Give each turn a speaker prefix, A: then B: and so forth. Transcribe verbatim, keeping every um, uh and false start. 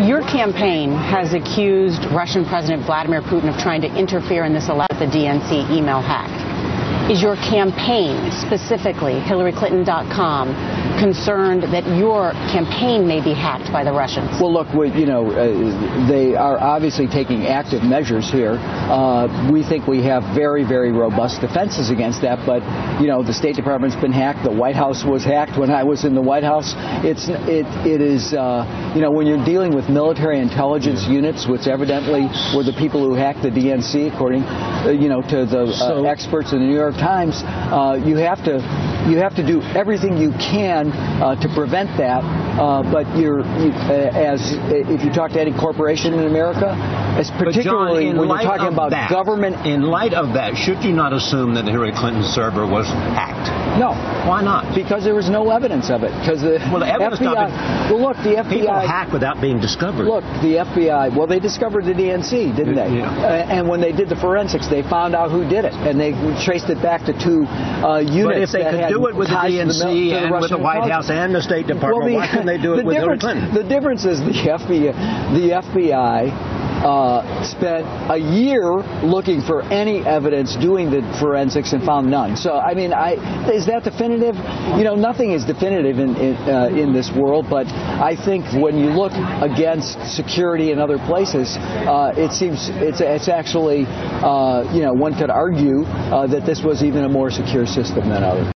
A: Your campaign has accused Russian President Vladimir Putin of trying to interfere in this election with the D N C email hack. Is your campaign, specifically Hillary Clinton dot com, concerned that your campaign may be hacked by the Russians?
B: Well, look, we, you know, uh, they are obviously taking active measures here. Uh, we think we have very, very robust defenses against that. But, you know, the State Department's been hacked. The White House was hacked when I was in the White House. It's it it is uh, you know, when you're dealing with military intelligence units, which evidently were the people who hacked the D N C, according, uh, you know, to the uh, so, experts in the New York Times, uh, you have to you have to do everything you can uh, to prevent that. Uh, but you're you, uh, as if you talk to any corporation in America, as particularly
C: John,
B: when you're talking about
C: that,
B: government.
C: In light of that, should you not assume that the Hillary Clinton server was hacked?
B: No.
C: Why not?
B: Because there was no evidence of it. Because the,
C: well, the evidence
B: F B I.
C: Of it,
B: well, look, the F B I.
C: People hack without being discovered.
B: Look, the F B I. Well, they discovered the D N C, didn't they?
C: Yeah.
B: Uh, and when they did the forensics, they found out who did it, and they traced it back to two uh, units.
C: But if they
B: that
C: could
B: had
C: do it with the D N C
B: the, the
C: and with the White House and the State Department,
B: well, the,
C: why couldn't they do it
B: the
C: with Hillary Clinton?
B: The difference is the F B I. The F B I. Uh, spent a year looking for any evidence, doing the forensics, and found none. So, I mean, I, is that definitive? You know, nothing is definitive in in, uh, in this world. But I think when you look against security in other places, uh, it seems it's it's actually, uh, you know, one could argue uh, that this was even a more secure system than others.